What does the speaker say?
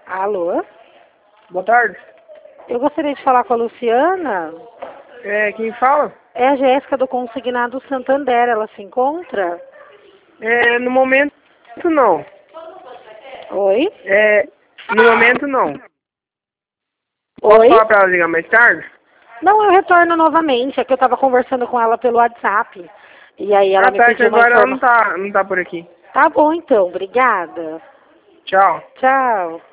Alô? Boa tarde. Eu gostaria de falar com a Luciana. Quem fala? É a Jéssica do Consignado Santander. Ela se encontra? No momento não. Oi? No momento não. Posso Oi? falar pra ela ligar mais tarde? Não, eu retorno novamente. É que eu estava conversando com ela pelo WhatsApp. E aí ela me Que pediu uma agora ela informação. não tá por aqui. Tá bom então, obrigada. Tchau. Tchau.